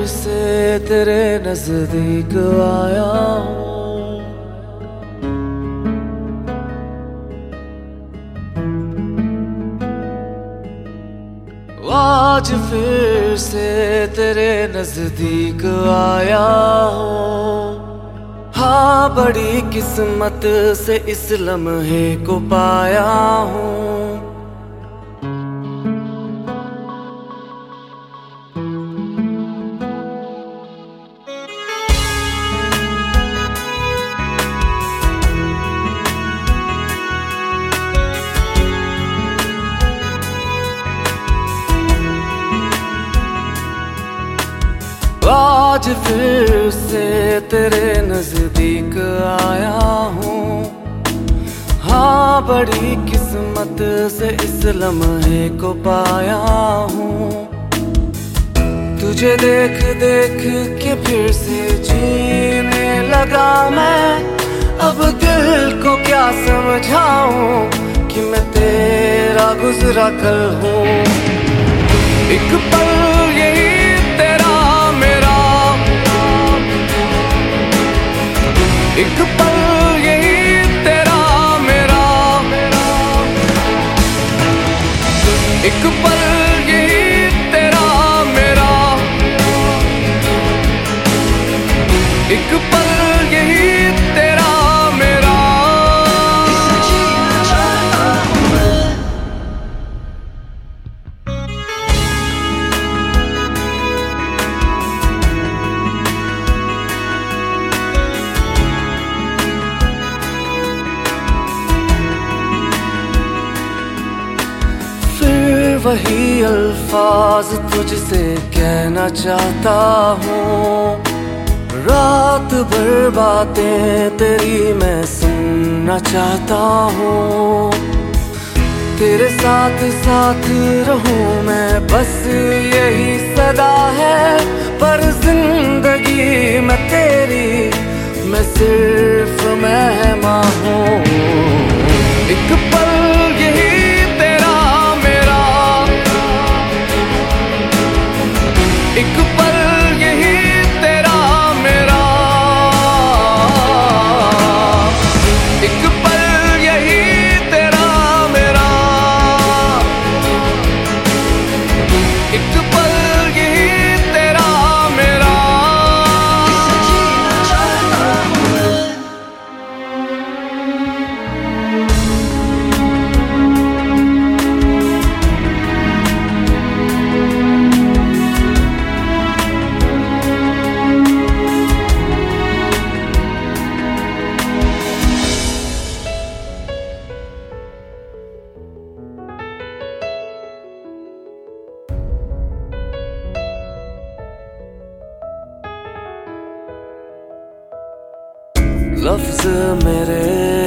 से तेरे नजदीक आया हूँ। आज फिर से तेरे नजदीक आया हूँ। हाँ, बड़ी किस्मत से इस लम्हे को पाया हूँ। आज फिर से तेरे नजदीक आया हूँ। हाँ, बड़ी किस्मत से इस लम्हे को पाया हूँ। तुझे देख देख के फिर से जीने लगा मैं। अब दिल को क्या समझाऊं कि मैं तेरा गुजरा कल हूँ। एक पल यही एक पल यही तेरा मेरा, एक पल यही तेरा मेरा, एक पल यही तेरा मेरा। वही अल्फाज तुझसे कहना चाहता हूँ। रात भर बातें तेरी मैं सुनना चाहता हूँ। तेरे साथ साथ रहूँ मैं, बस यही सदा है। पर जिंदगी में तेरी मैं सिर्फ मेहमान हूँ। एक पल यही एक पल यही तेरा मेरा, एक पल यही तेरा मेरा, एक पल यही तेरा मेरा। लफ्ज मेरे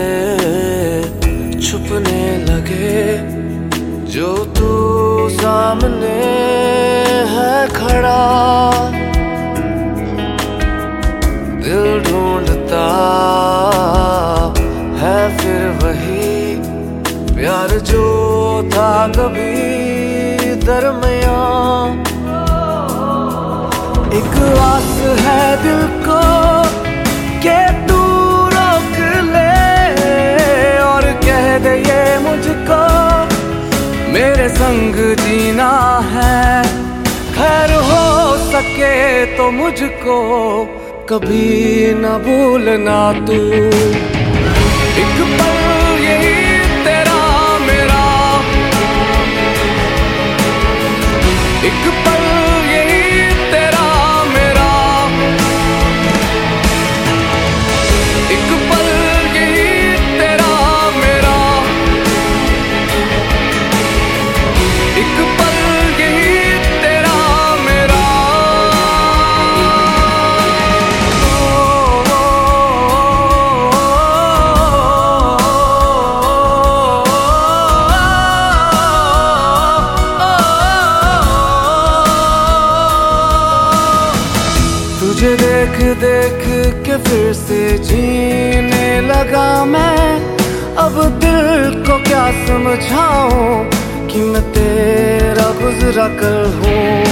छुपने लगे, जो तू सामने है खड़ा। दिल ढूंढता है फिर वही प्यार जो था कभी दरमियां। एक आस है दिल को के तू रोक ले और कह दे ये मुझको मेरे संग जीना है। खैर हो सके तो मुझको कभी न भूलना तू। एक पल यही तेरा मेरा, एक पल यही तेरा मेरा, एक पल यही तेरा मेरा, एक पल यही तेरा मेरा। तुझे देख देख के फिर से जीने लगा मैं। अब दिल को क्या समझाऊं कि मैं तेरा गुजरा कल हूँ।